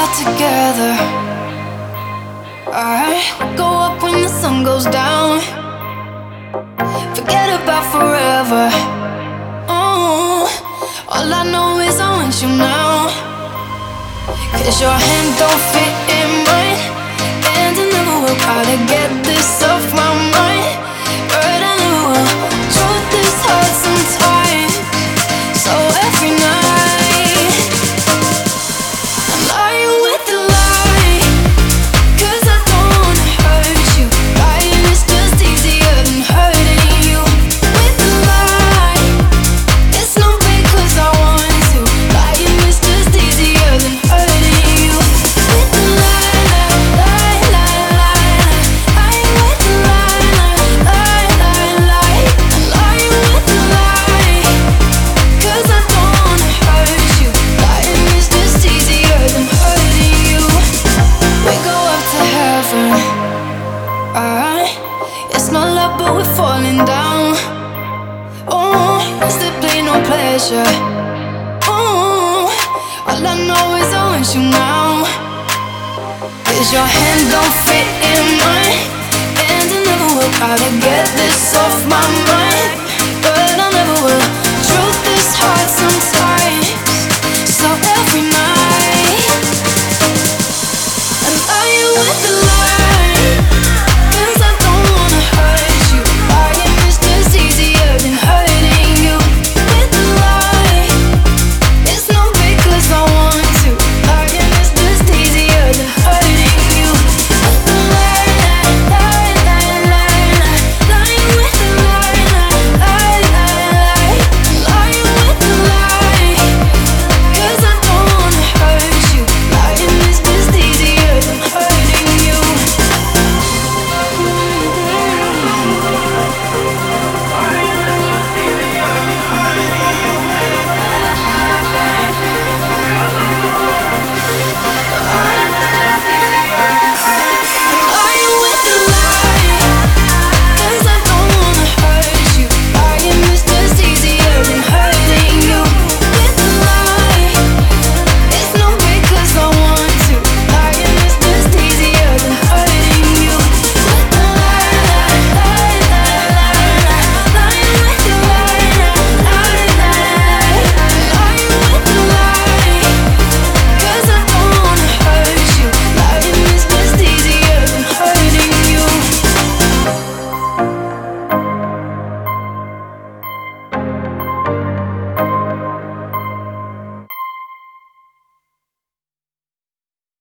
out together. Alright, go up when the sun goes down. Forget about forever. Oh, all I know is I want you now. 'Cause your hand don't fit in mine, and I never will try to get this off my mind. But I never will. Truth is hard sometimes, so every night I'm lying with the lie. 'Cause I don't wanna hurt you. Lying is just easier than hurting you. With the lie, it's no big 'cause I want to. Lying is just easier than hurting you. With the lie, lie, lie, lie, lie. Lying with the lie, lie, lie, lie. I'm lying with the lie. 'Cause I don't wanna hurt you. Lying is just easier than hurting you. We go up to heaven, alright. It's not love but we're falling down. Oh, there's simply no pleasure. Oh, all I know is I want you now. 'Cause your hand don't fit in mine, and I never will try to get this off my mind.